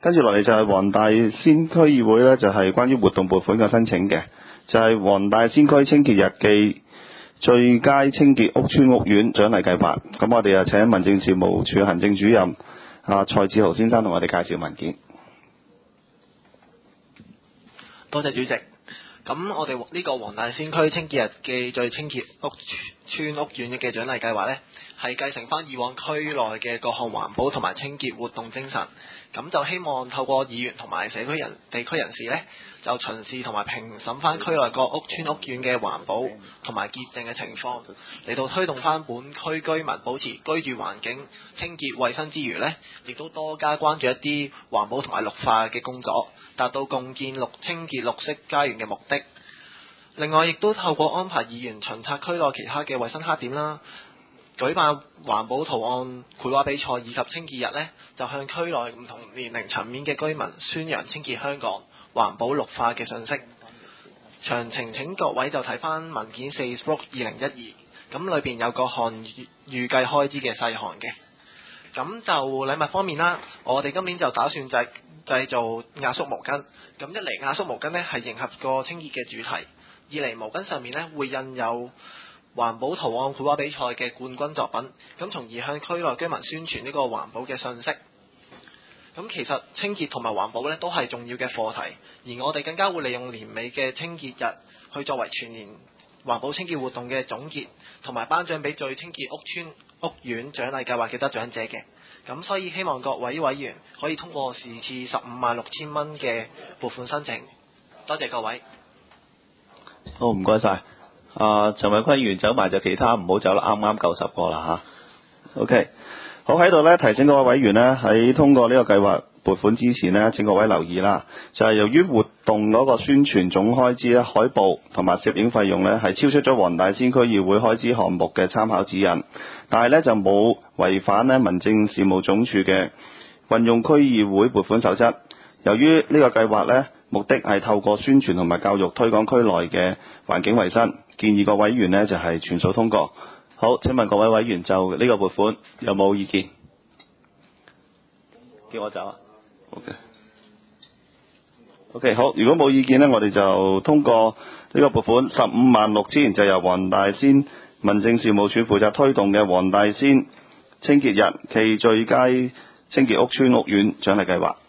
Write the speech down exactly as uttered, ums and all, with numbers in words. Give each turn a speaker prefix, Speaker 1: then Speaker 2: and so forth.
Speaker 1: 跟住落嚟就係黃大仙區議會呢，就係關於活動撥款嘅申請嘅，就係黃大仙區清潔日記最佳清潔屋邨屋苑獎勵計劃。咁我哋就請民政事務處行政主任啊蔡志豪先生同我哋介紹文件。
Speaker 2: 多謝主席。咁我哋呢個黃大仙區清潔日記最清潔屋邨屋苑嘅獎勵計劃呢，係繼承翻以往區內嘅各項環保同埋清潔活動精神。咁就希望透過議員同埋社區人地區人士呢，就巡視同埋評審翻區內各屋邨屋苑嘅環保同埋潔淨嘅情況，嚟到推動翻本區居民保持居住環境清潔衛生之餘呢，亦都多加關注一啲環保同埋綠化嘅工作，達到共建綠清潔綠色家園嘅目的。另外，亦都透過安排議員巡察區內其他嘅衛生黑點啦，舉辦環保圖案繪畫比賽以及清潔日呢，就向區內唔同年齡層面嘅居民宣揚清潔香港、環保綠化嘅信息。詳情請各位就睇翻文件四 Stroke 二零一二，咁裏邊有個項預預計開支嘅細項嘅。咁就禮物方面啦，我哋今年就打算製製造壓縮毛巾。咁一嚟壓縮毛巾呢係迎合個清潔嘅主題，二嚟毛巾上面呢會印有環保圖案繪畫比賽嘅冠軍作品，咁從而向區內居民宣傳呢個環保嘅信息。咁其實清潔同埋環保呢都係重要嘅課題，而我哋更加會利用年尾嘅清潔日去作為全年環保清潔活動嘅總結，同埋頒獎俾最清潔屋邨屋苑獎勵計劃嘅得獎者嘅。咁所以希望各位委員可以通過是次十五萬六千蚊嘅撥款申請。多謝各位。
Speaker 1: 好，唔該晒。啊，陳偉坤議員走埋就其他唔好走啦，啱啱夠十個啦吓。OK， 好，喺度呢提醒各位委員呢，喺通過呢個計劃撥款之前呢，請各位留意啦，就係、是、由於活動嗰個宣傳總開支咧，海報同埋攝影費用呢，係超出咗黃大仙區議會開支項目嘅參考指引，但係呢就冇違反呢民政事務總署嘅運用區議會撥款守則。由於呢個計劃呢，目的係透過宣傳同埋教育推廣區內嘅環境衛生，建議各位委員呢就係全數通過。好，請問各位委員就呢個撥款有冇意見？叫我走啊 ？OK。OK， 好，如果冇意見呢，我哋就通過呢個撥款十五萬六千，就由黃大仙民政事務處負責推動嘅黃大仙清潔日暨最佳清潔屋邨屋苑獎勵計劃。